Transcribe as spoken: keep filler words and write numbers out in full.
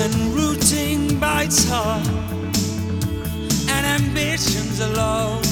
when routine bites hard and ambitions are low.